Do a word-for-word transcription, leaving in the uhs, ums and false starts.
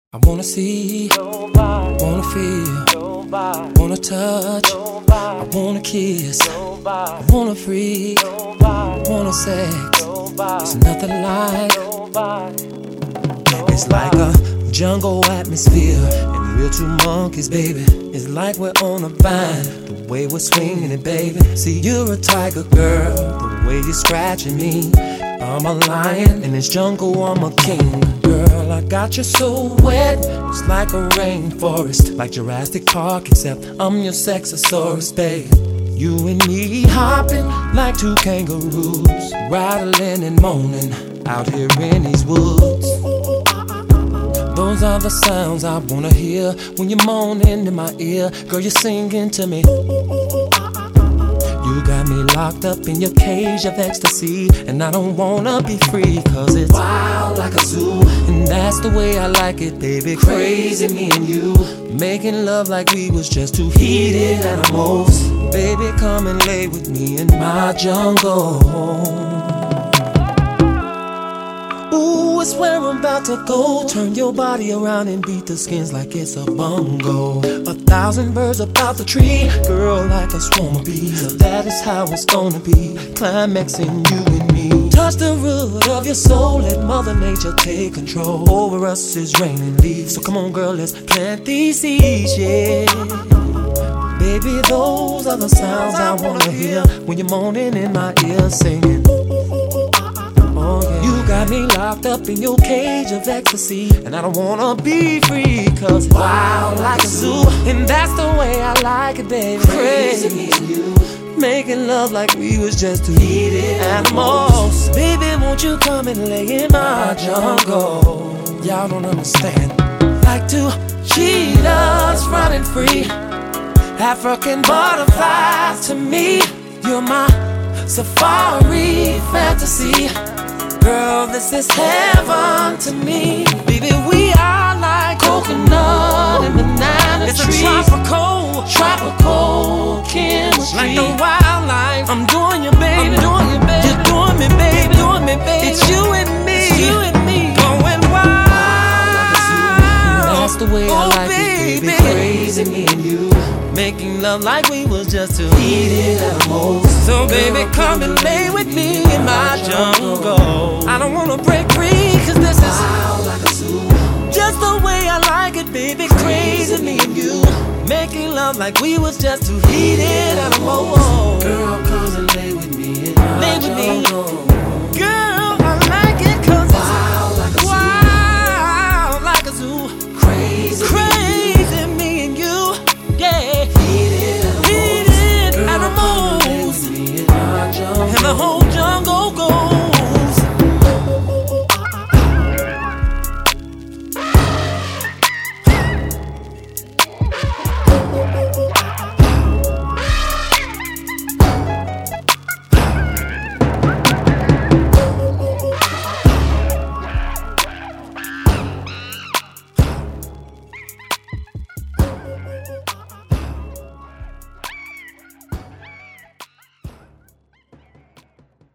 I wanna see, Nobody, wanna feel, nobody, wanna touch, I nobody, wanna kiss, I nobody, wanna freak, nobody, wanna sex. It's nobody, nothing like, nobody. it's like a jungle atmosphere, and we're two monkeys, baby. It's like we're on a vine, the way we're swinging it, baby. See, you're a tiger girl, the way you're scratching me. I'm a lion, in this jungle I'm a king. Girl, I got you so wet, it's like a rainforest, like Jurassic Park, except I'm your sexosaurus, babe. You and me hopping like two kangaroos, rattling and moaning out here in these woods. Those are the sounds I wanna hear when you're moaning in my ear. Girl, you're singing to me. You got me locked up in your cage of ecstasy, and I don't wanna be free, cause it's wild like a zoo. And that's the way I like it, baby. Crazy, me and you, making love like we was just two heated animals. Baby, come and lay with me in my jungle. Ooh, it's where I'm about to go. Turn your body around and beat the skins like it's a bongo. A thousand birds about the tree, girl, like a swarm of bees. That is how it's gonna be, climaxing you and me. Touch the root of your soul, let Mother Nature take control. Over us is raining leaves, so come on girl, let's plant these seeds, yeah. Baby, those are the sounds I wanna hear when you're moaning in my ear singing. Oh, yeah. You got me locked up in your cage of ecstasy, and I don't wanna be free, cause wild like a zoo. And that's the way I like it, baby. Crazy, me and you, making love like we was just two heated animals. Baby, won't you come and lay in my jungle? Y'all don't understand. Like two cheetahs running free, African butterflies to me. You're my safari fantasy. Girl, this is heaven to me. Baby, we are like coconut and banana trees. It's a tropical, tropical chemistry. Like the wildlife, I'm doing you, baby. I'm doing you, baby. You're doing me, baby. You're doing me, baby. It's you and me. It's you and me. Going wild. That's the way I Oh, like it, baby. Crazy, me and you, making love like we was just two heated animals. So baby, come and lay with me in my jungle. I don't wanna break free, cause this is wild like a zoo. Just the way I like it, baby. Crazy, me and you, making love like we was just two heated animals. Girl, come and lay with me in my jungle. Girl,